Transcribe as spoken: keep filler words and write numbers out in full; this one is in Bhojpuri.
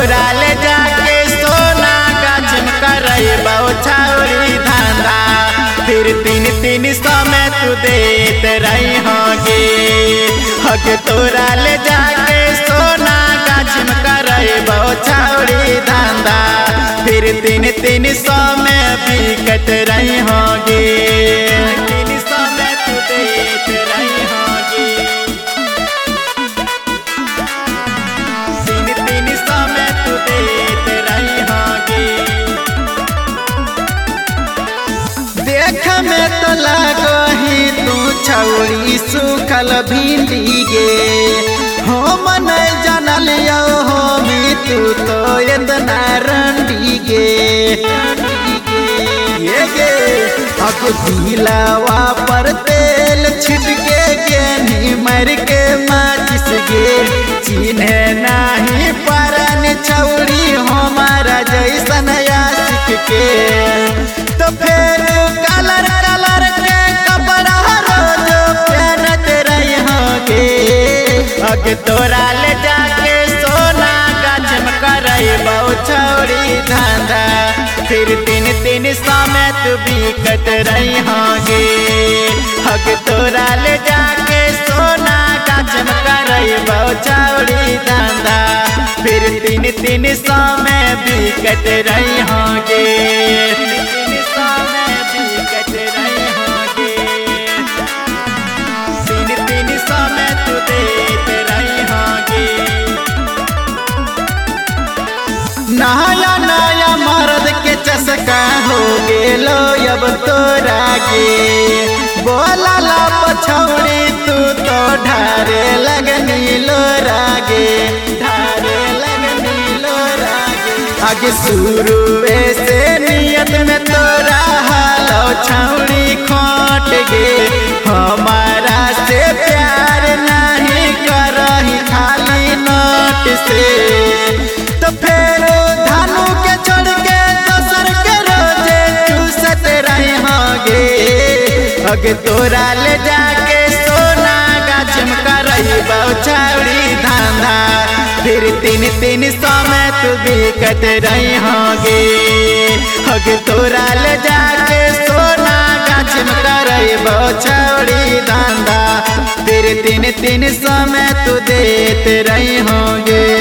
तोरा ले जाके सोना गाछ में करैबो छौरी धंधा फिर तीन तीन सौ में तू देत रही होगी। हक तोरा ले जाके सोना गाछ में करैबो छौरी धंधा फिर तीन तीन सौ में बिकत रही होगी। तीन सौ में तू देत रही होगी। तीन तीन सौ में तू देत रही होगी। देख में तो लगो ही तू छौरी सुखल भिंडी गे हो मन जानल हो मी तू तो इतना रंडी गे ये गे अब दिलावा पर तेल छिटके गे मर के माचिस गे चिन्हे नहीं परन छौरी हमारा जैसन आशिक के तो फिर कलर कलर के कपड़ा रोज पहनत रही होगे। अग तोरा ले जाके सोना गाछ में करैबो छौरी धंधा फिर तीन तीन सौ में तू बिकत रही होगी। अग तोरा ले जाके सोना गाछ में करैबो छौरी धंधा फिर तीन तीन सौ में बिकत रही होगी। तीन सौ में बिकत रही होगी। तीन तीन सौ में तू देत रही होगी। नया नया मर्द के चस्का हो गेलो अब तोरा गे बोला ला पछौरी तू तो ढारे लगनी लोरा गे ढारे लगनी लोरा गे। आगे शुरू से नियत में तोरा हालो छौरी खोट गे हमारा से प्यार नहीं करही खाली नोट से तो फिर धानु के छोड़ के दोसर के रोजे चूसत रही होगे। अगे तोरा ले जाके सोना गाछ में करैबो छौरी धंधा फिर तीन तीन सौ में तू बिकत रही होगी। अगे तोरा ले जाके सोना गाछ में करैबो छौरी धंधा फिर तीन तीन सौ में तू देत रही होगी।